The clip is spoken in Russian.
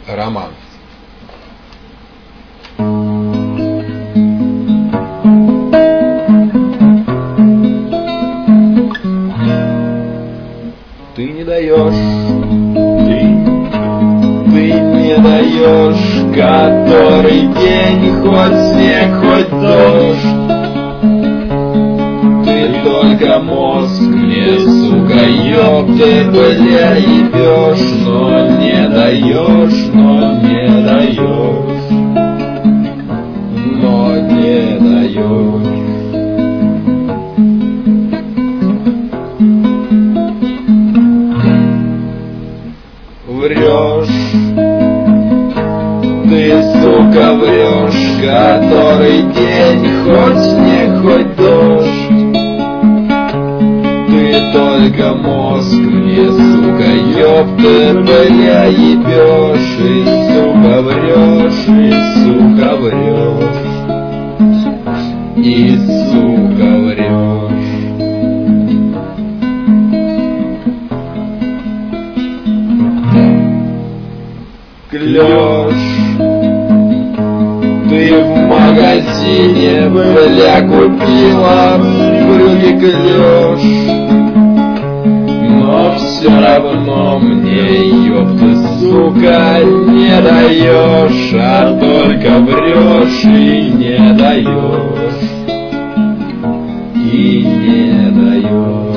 Роман. Ты не даешь, ты не даешь, который день, хоть снег, хоть дождь. Ты только мозг мне, сука, ёпты, бля, ебёшь, но не даешь, но не даешь, но не даешь. Врешь, ты, сука, врешь, который день, хоть снег, хоть дождь. Ты только мозг мне, сука, ёпты, бля, ебёшь, и, сука, врешь, и, сука, врешь, и, сука, врешь. Клёшь, ты в магазине, бля, купила брюки, клёшь, но все равно мне, ёпта, сука, не даешь, а только врешь и не даешь, и не даешь.